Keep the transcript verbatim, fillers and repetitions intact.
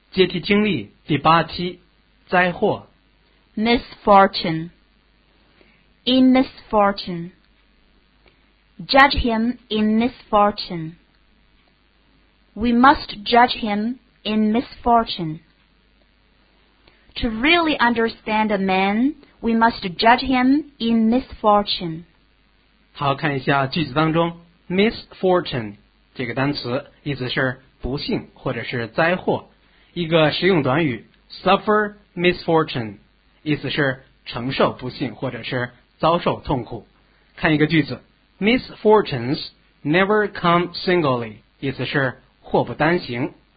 阶梯经历第八期，灾祸。 Misfortune. In misfortune. Judge him in misfortune. We must judge him in misfortune. To really understand a man, we must judge him in misfortune. 好，看一下句子当中 misfortune 这个单词，意思是不幸或者是灾祸。一个实用短语 suffer misfortune， 意思是承受不幸或者是遭受痛苦。看一个句子 misfortunes never come singly， 意思是祸不单行。